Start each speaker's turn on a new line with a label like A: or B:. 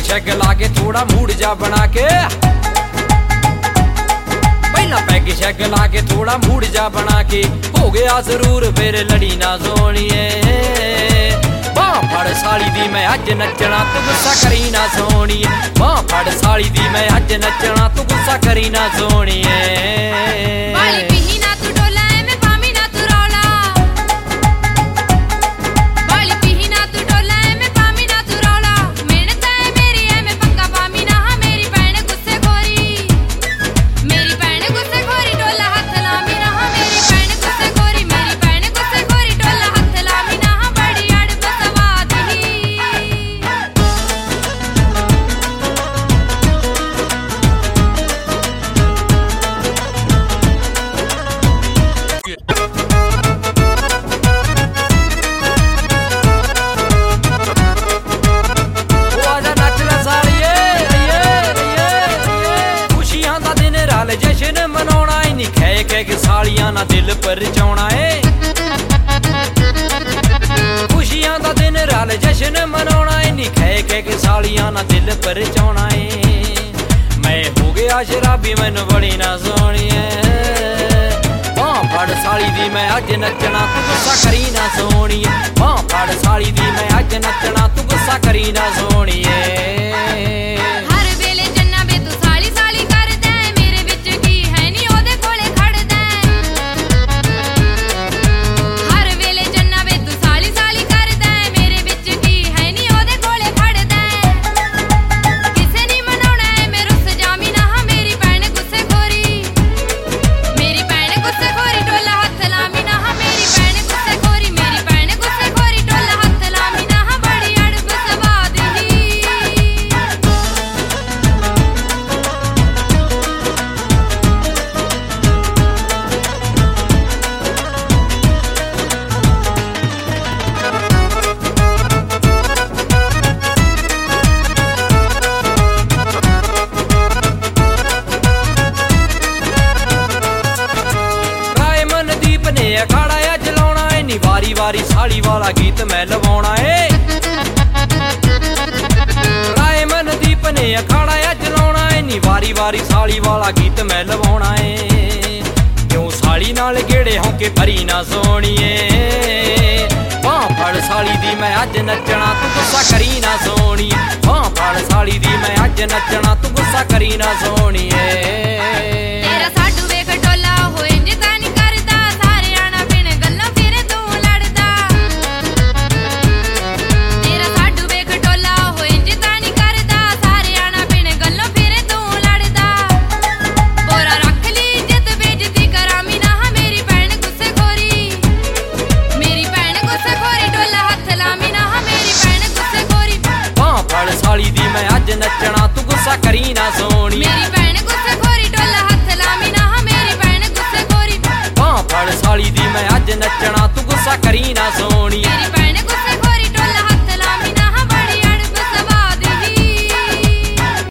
A: शैग ला के थोड़ा मूड जा बना के, पहला पैग शैग ला के थोड़ा मूड जा बना के, हो गया जरूर फिर लड़ी ना सोनिए। बां फड़ साली दी मैं अज नचना तू गुस्सा करी ना सोनिए, बां फड़ साली दी मैं अज नचना तू गुस्सा करी ना सोनिए। जश्न मनाउणा है नी खे खे के सालियां ना दिल पर चाउणा है, खुशियां दा दिन रल जश्न मनाउणा है नी खे खे के सालियां ना दिल पर चाउणा है। मैं हो गया शराबी मैनू बड़ी ना सोनिए, बां फड़ साली दी मैं अज नचना तू गुस्सा करी ना सोनिए, बां फड़ साली दी मैं अज नचना तू गुस्सा करी ना सोनिए। अखाड़ा अज लाउणा है नी वारी वारी साली वाला गीत मैं लवाउणा है, राय मनदीप ने अखाड़ा अज लाउणा है नी वारी वारी साली वाला गीत मैं लवाउणा है। क्यों साली नाल गेड़े होके भरी ना सोनिए, बां फड़ साली दी मैं अज नचना तू गुस्सा करी ना सोनिए, बां फड़ साली दी मैं अज नचना तू गुस्सा करी ना सोनिए।